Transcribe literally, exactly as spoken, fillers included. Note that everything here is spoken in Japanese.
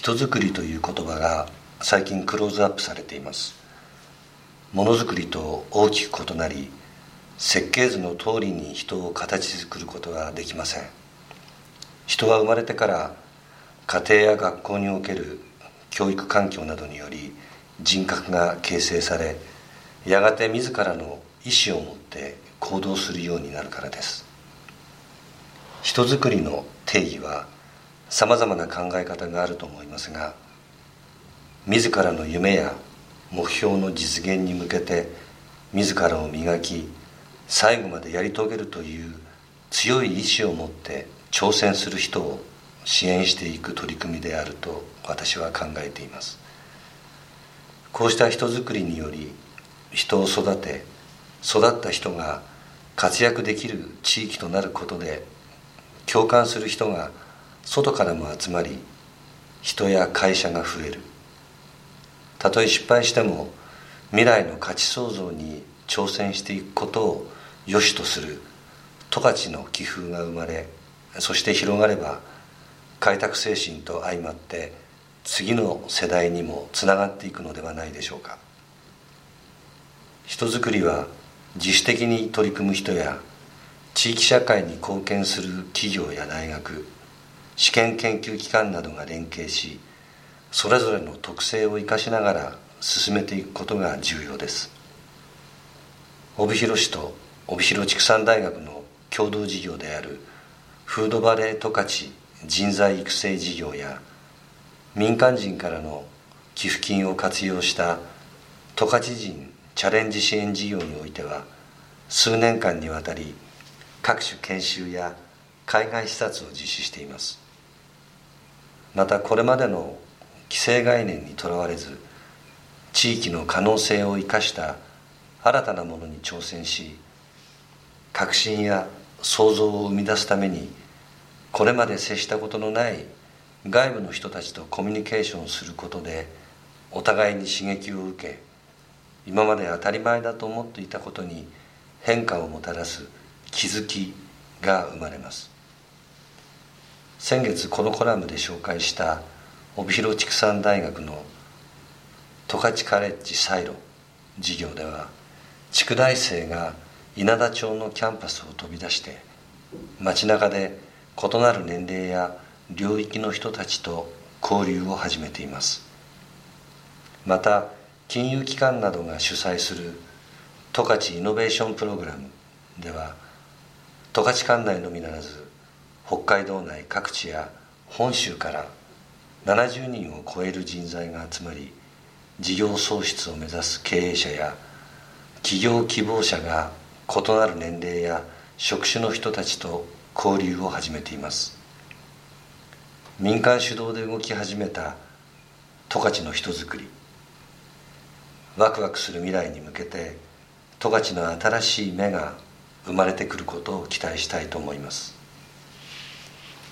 人づくりという言葉が最近クローズアップされています。ものづくりと大きく異なり、設計図の通りに人を形作ることはできません。人は生まれてから家庭や学校における教育環境などにより人格が形成され、やがて自らの意思を持って行動するようになるからです。人づくりの定義はさまざまな考え方があると思いますが、自らの夢や目標の実現に向けて自らを磨き、最後までやり遂げるという強い意志を持って挑戦する人を支援していく取り組みであると私は考えています。こうした人づくりにより、人を育て、育った人が活躍できる地域となることで、共感する人が外からも集まり、人や会社が増える。たとえ失敗しても未来の価値創造に挑戦していくことを良しとする十勝の気風が生まれ、そして広がれば開拓精神と相まって次の世代にもつながっていくのではないでしょうか。人づくりは自主的に取り組む人や地域社会に貢献する企業や大学、試験研究機関などが連携し、それぞれの特性を生かしながら進めていくことが重要です。帯広市と帯広畜産大学の共同事業であるフードバレー十勝人材育成事業や、民間人からの寄付金を活用した十勝人チャレンジ支援事業においては、数年間にわたり各種研修や海外視察を実施しています。またこれまでの既成概念にとらわれず、地域の可能性を生かした新たなものに挑戦し、革新や創造を生み出すために、これまで接したことのない外部の人たちとコミュニケーションすることで、お互いに刺激を受け、今まで当たり前だと思っていたことに変化をもたらす気づきが生まれます。先月このコラムで紹介した帯広畜産大学の十勝カレッジサイロ事業では、地区大生が稲田町のキャンパスを飛び出して街中で異なる年齢や領域の人たちと交流を始めています。また金融機関などが主催する十勝イノベーションプログラムでは、十勝管内のみならず北海道内各地や本州からななじゅうにんを超える人材が集まり、事業創出を目指す経営者や企業希望者が異なる年齢や職種の人たちと交流を始めています。民間主導で動き始めた十勝の人づくり、ワクワクする未来に向けて十勝の新しい芽が生まれてくることを期待したいと思います。